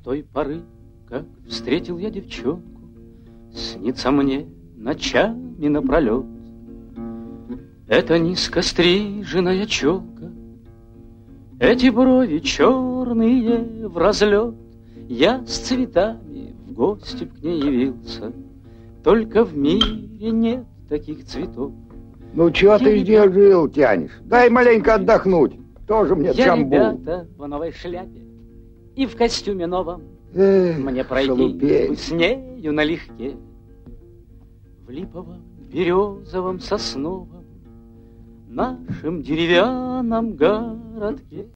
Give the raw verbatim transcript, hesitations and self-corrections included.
той поры, как встретил я девчонку, снится мне ночами напролет. Это низко стриженная челка, эти брови черные в разлет. Я с цветами в гости к ней явился, только в мире нет таких цветов. Ну, чего ты здесь жил тянешь? Дай маленько отдохнуть. Тоже мне я, чамбу. Я, ребята, в новой шляпе и в костюме новом. Эх, мне пройти шалупень. с нею налегке. В липовом, березовом, сосновом нашем деревянном городке.